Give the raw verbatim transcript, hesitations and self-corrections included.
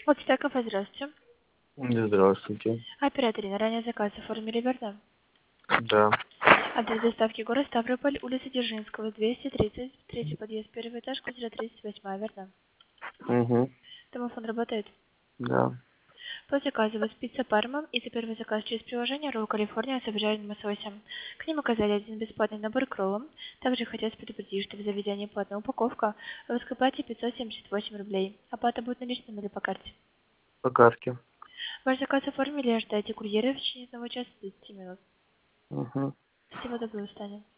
Лапшта кафе, здравствуйте. Здравствуйте. Оператор, на ранее заказ оформили, верно? Да. Адрес доставки город Ставрополь, улица Дзержинского, двести тридцать, третий подъезд, первый этаж, квартира тридцать восемь, верно? Угу. Домофон работает. Да. По заказу у вас пицца Парма и за первый заказ через приложение Ролл Калифорния с обжаренным лососем. К ним указали один бесплатный набор к роллам. Также хотелось предупредить, что в заведении платная упаковка, вы скупаете пятьсот семьдесят восемь рублей. Оплата будет наличным или по карте. По карте. Ваш заказ оформили, ожидайте курьера в течение одного часа тридцать минут. Угу. Всего доброго, Таня.